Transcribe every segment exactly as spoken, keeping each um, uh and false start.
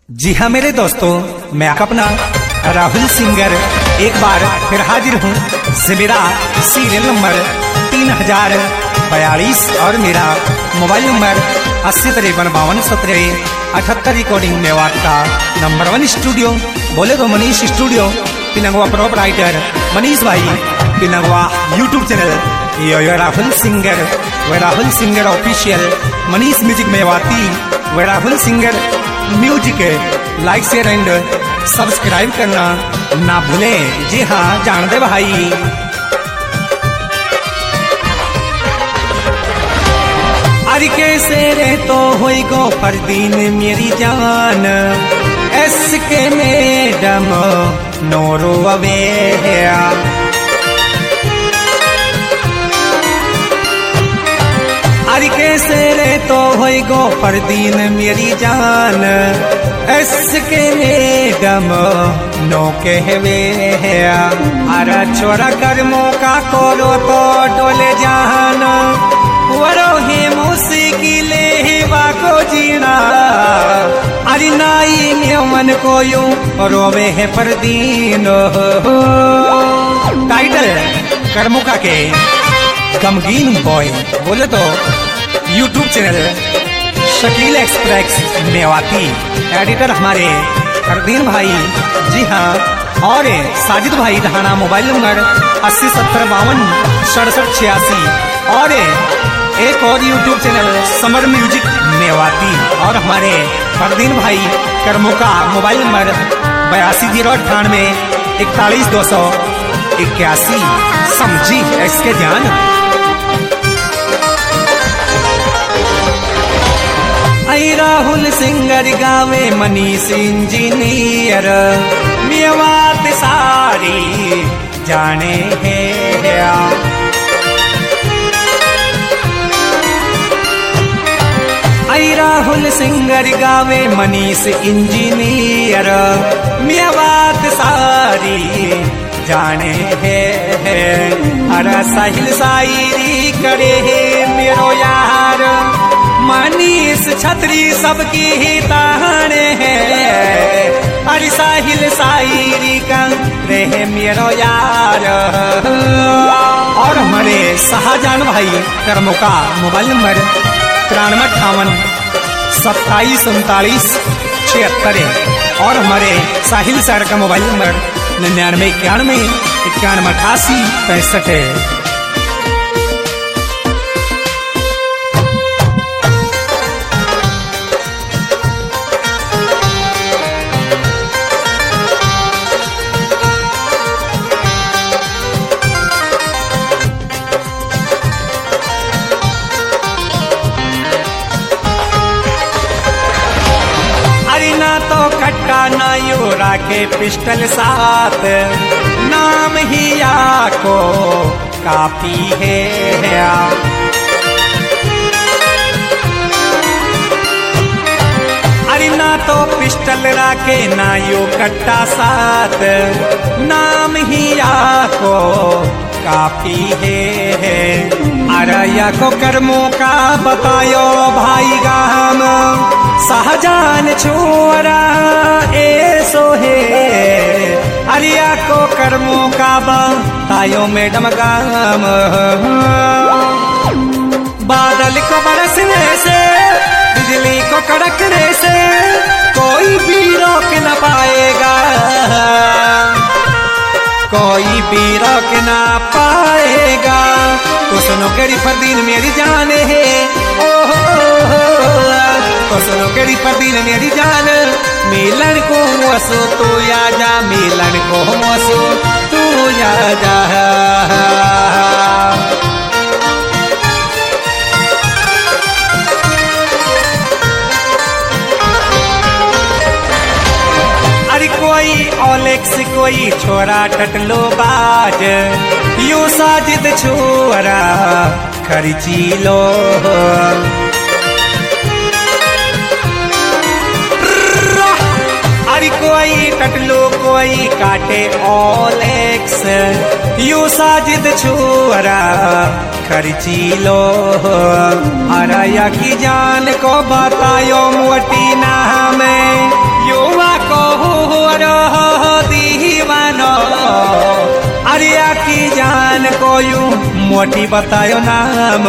जी हाँ मेरे दोस्तों, मैं अपना राहुल सिंगर एक बार फिर हाजिर हूँ से मेरा सीरियल नंबर तीन हजार बयालीस और मेरा मोबाइल नंबर अस्सी तिरपन बावन सत्रह अठहत्तर रिकॉर्डिंग मेवात का नंबर वन स्टूडियो बोले तो मनीष स्टूडियो पिनंगवा प्रोपराइटर मनीष भाई Pinangwa YouTube channel yo yo Rahul singer वे Rahul singer official Manish music Mewati वे Rahul singer music like share and subscribe करना ना भूलें। जी हाँ जान दे भाई। अरे कैसे रे तो होई गो पर दिन मेरी जान एस के मैडम नोरो अवे अरे कैसे रे तो होई गो पर दिन मेरी जान एस के मैडम नो कहवे अरे छोरा कर मौका करो तो डोले जान वरो ही मुश्किले ही बाको जीना अरे नाई मन को यूं रोवे है पर दीन। टाइटल करमुका के गमगीन बॉय बोले तो YouTube channel Shakeel express Mewati editor हमारे हरदीन भाई। जी हाँ और साजिद भाई ढाना मोबाइल नंबर अस्सी सत्तर बावन सड़सठ छियासी और एक और YouTube channel Samar music Mewati और हमारे हरदीन भाई करमुका मोबाइल नंबर बयासी जीरो अट्ठानवे इकतालीस दो सौ इक्यासी। समझी इसके ध्यान। आई राहुल सिंगर गावे मनीष इंजीनियर मेवात सारी जाने है। आई राहुल सिंगर गावे मनीष इंजीनियर मेवात सारी जाने है। अरे साहिल शायरी करे है मेरो यार मनीष छतरी सबकी ही ताने है। अरे साहिल शायरी का रहे मेरो यार और हमारे शाहजहान भाई करमुका मोबाइल नंबर तिरानवे अट्ठावन सत्ताईस उनतालीस छिहत्तर और हमारे साहिल सर का मोबाइल नंबर निन्यानवे इक्यानवे इक्यानवे अठासी पैंसठ है। कट्टा ना यो राखे पिस्टल साथ नाम ही को काफी है। अरे ना तो पिस्टल राखे ना यो कट्टा साथ नाम ही को काफी है। अरया को कर्मों का बतायो भाई गाम शाहजहान छोरा ऐसो है। अरिया को कर्मों का बतायो मैडम गाम बादल को बरसने से बिजली को कड़कने से कोई भी रोक न पाएगा कोई भी रोक ना पाएगा। तो सुनो करी फरदीन मेरी जान है ओह तो सुनो करी फरदीन मेरी जान मिलन को वसो तू या जा मिलन को वसो तू या जा। अरे कोई ओलेक्स कोई छोरा टटलो बाज यू साजिद छोरा खर्ची लो। अरे कोई टटलो कोई काटे ओलेक्स यू साजिद छोरा खर्ची लो। अरया की जान को बतायो मोटी ना में यो कोयू मोटी बतायो नाम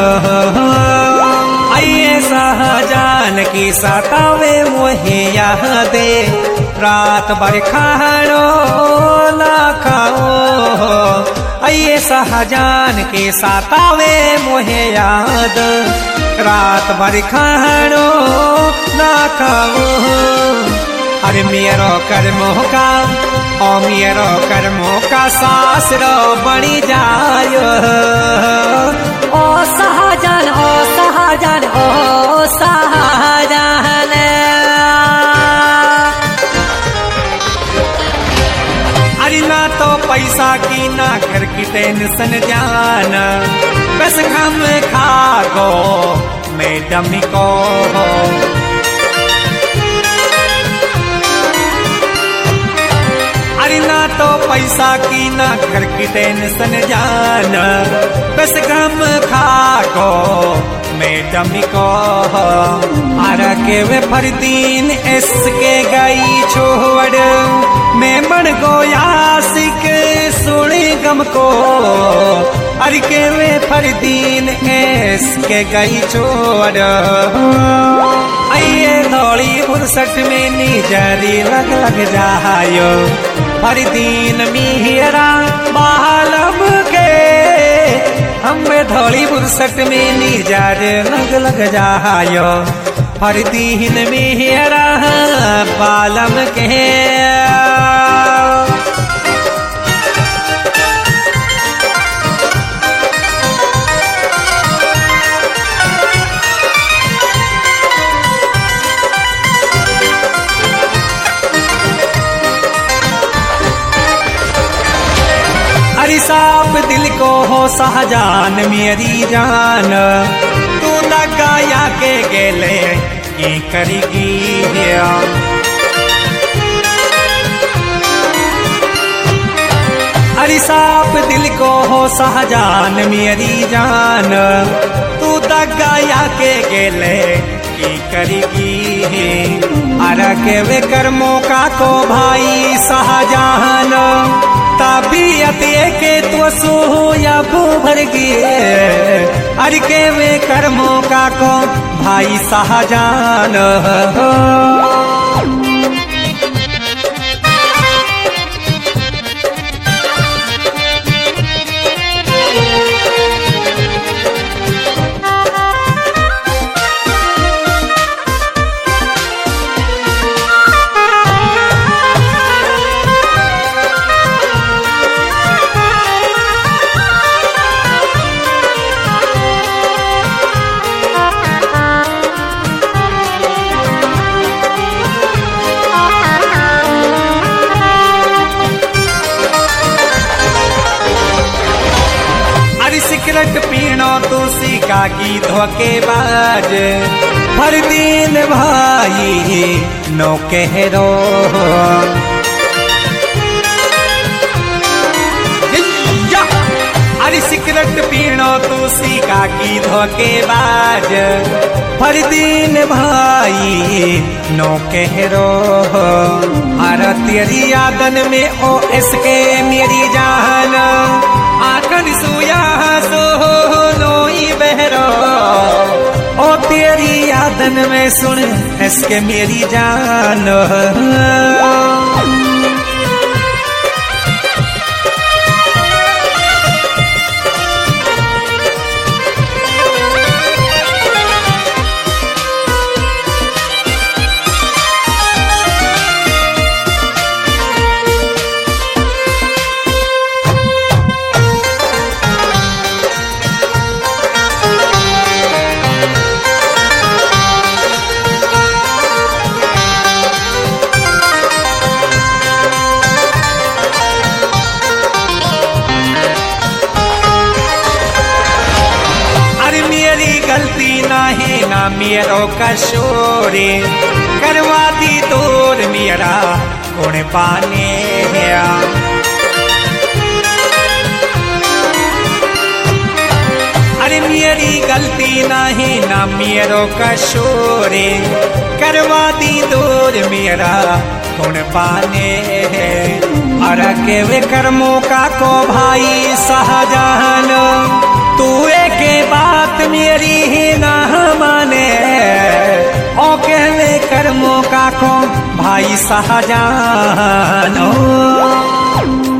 आइए शाहजान की सतावे मोहे यादे रात भर खानो ना खाओ आइए शाहजान के सतावे मोहे याद रात भर खानो ना खाओ अरे मेरो कर्मों का ओ मेरो कर्मों का सासरो बनी जायो ओ शाहजान ओ शाहजान ओ शाहजान अरे ना तो पैसा की ना घर की टेंशन जान बस हम खा गो मैडम को अरे ना तो पैसा की ना घर की टेंशन जान बस गम खा को मैडम को आरा के वे फरदीन इसके गई छोड़ मैं बन गोया सिक सुनी गम को अरे के वे फरदीन इसके गई छोड़ आइए दौड़ी फुर्सत में निजरी लग लग जायो हर दिन मिहरा बालम के हमें धोली फुर्सत में निजर लग लग जायो हर दिन मिहरा बालम के अरे साफ दिल को हो शाहजान मेरी जान तू दगाया के गेले की करेगी अरे साफ दिल को हो शाहजान मेरी जान तू दगाया के गेले की करेगी अरे के वे कर्मों का को भाई शाहजान तबीयत के तो सो या भर गे अरे के वे कर्मों का को भाई शाहजान सिगरेट पीनो तू सिका की धोखेबाज हर दिन भाई नो कहरो अरे सिगरेट पीनो तू सिका की धोखेबाज हर दिन भाई नो कहरो अरे तेरी यादन में ओ इसके मेरी जान आखन सुया सो नोई बहरो ओ तेरी यादन में सुन इसके मेरी जान गलती ना है ना मेरो कशोरे करवा दी दूर मेरा कौन पाने अरे मेरी गलती ना है ना मेरो कशोरे करवा दी दूर मेरा कौन पाने अरे के वे कर्मों का को भाई शाहजहान तू के बात मेरी ही ना माने ओ के वे कर्मों का को भाई शाहजहान